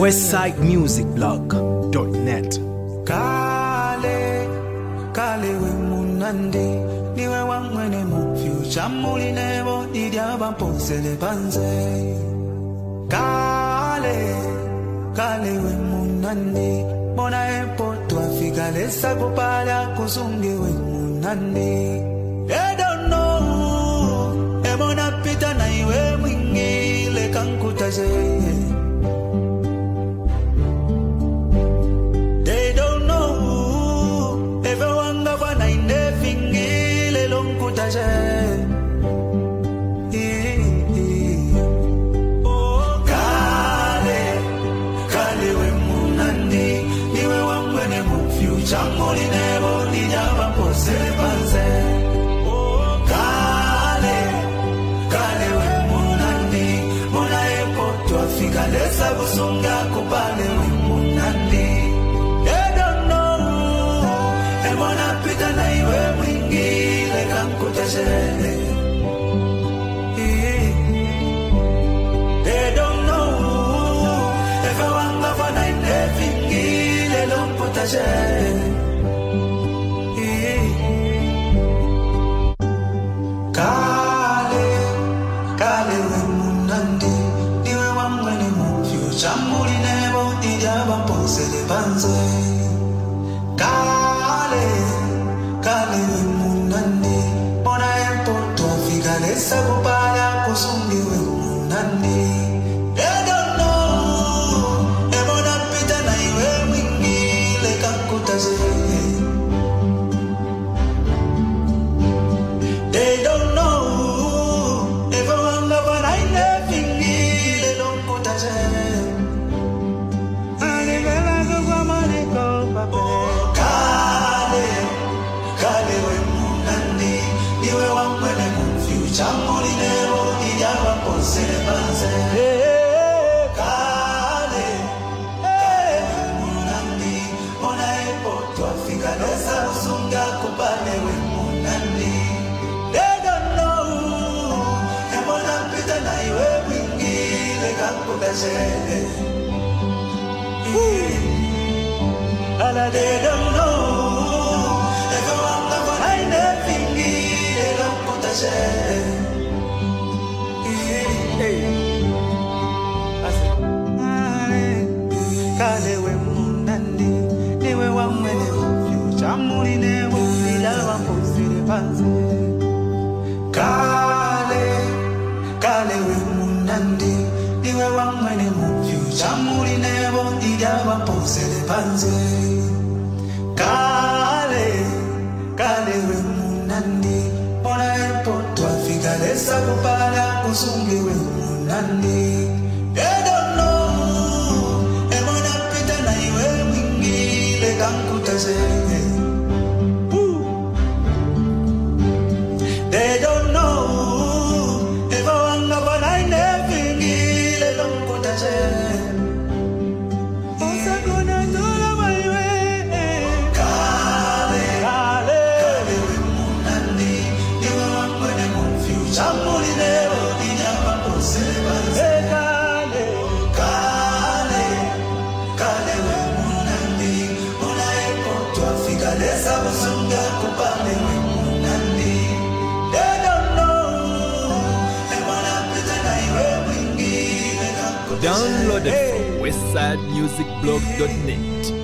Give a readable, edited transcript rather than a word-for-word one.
westsidemusicblog.net. Kale we munandi niwe wangwene mu future muli nebo idia bamponsele banze. Kale we munandi mona empo tu afika lesa kupala kusungi we munandi. They don't know emona pita na iwe mwingile kankutaje. Chamoli nebo ni jaba pose panze. Kale we munandi mona epo tu afika lesa busonga kupale we munandi. They don't know emona pita na iwe mwingile kankutaje. They don't know efe wanga fana ine vingile lomputaje. Kale we munandi niwe wangwene mu future muli nebo idia bamponsele banze. Kale we munandi mona empo tu afika lesa kupala kusungi we munandi. They don't know emona pita na iwe mwingile kakutaje. They don't know if I want love and I never feel alone put a gem. I never go money go papa. Kale we munandi niwe wangwene mu future muli nebo idia bamponsele banze. Kale we munandi mona epo tu afika lesa usunga kupale we munandi. They don't know emona pita na iwe mwingile kankutaje. Ala they don't know if I want love and I never fingile kankutaje. Kale we munandi niwe wangwene mu future muli nebo idia bamponsele banze. Kale we munandi niwe wangwene mu future muli nebo idia bamponsele banze. Kale we munandi mona empo tu afika lesa kupala kusungi we munandi. They don't know emona pita na iwe mwingile kankutaje. They don't know if I want love and I never feel alone put a gem. Osa gonna do my way. Kale we munandi niwe wangwene mu future muli nebo idia bamponsele banze. Kale we munandi mona epo tu afika lesa busonga kupale we munandi. Download it from westsidemusicblog.net.